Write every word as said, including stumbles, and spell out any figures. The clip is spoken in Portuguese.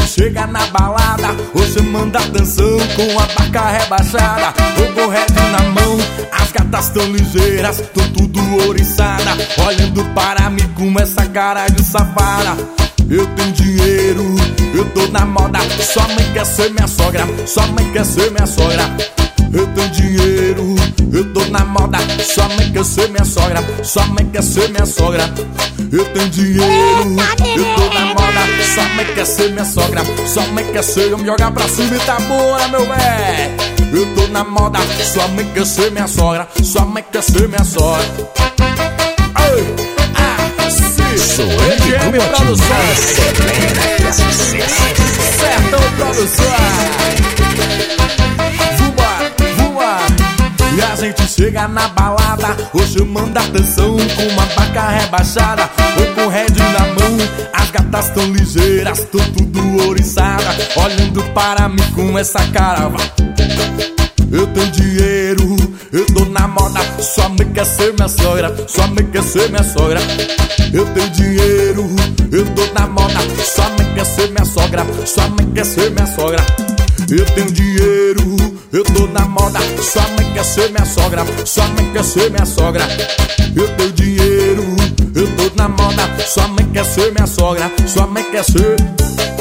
chega na balada, você manda atenção com a barca rebaixada. Eu com red na mão, as gatas tão ligeiras, tão tudo ouriçada, olhando para mim com essa cara de safada. Eu tenho dinheiro, eu tô na moda, sua mãe quer ser minha sogra, sua mãe quer ser minha sogra. Eu tenho dinheiro, eu tô na moda, sua mãe quer ser minha sogra, sua mãe quer ser minha sogra. Eu tenho dinheiro, eu tô na moda, sua mãe quer ser minha sogra, sua mãe quer ser, vamos jogar pra cima e tá boa, meu véi. Eu tô na moda, sua mãe quer ser minha sogra, sua mãe quer ser minha sogra. Ai, ah, sim, E G M Produções, Sertão Produções. E a gente chega na balada, hoje eu mando atenção com uma barca rebaixada. Eu com red na mão, as gatas tão ligeiras, tão tudo ouriçada, olhando para mim com essa cara. Eu tenho dinheiro, eu tô na moda, sua mãe quer ser minha sogra, sua mãe quer ser minha sogra. Eu tenho dinheiro, eu tô na moda, sua mãe quer ser minha sogra, sua mãe quer ser minha sogra. Eu tenho dinheiro, eu tô na moda, sua mãe quer ser minha sogra, sua mãe quer ser minha sogra. Eu tenho dinheiro, eu tô na moda, sua mãe quer ser minha sogra, sua mãe quer ser.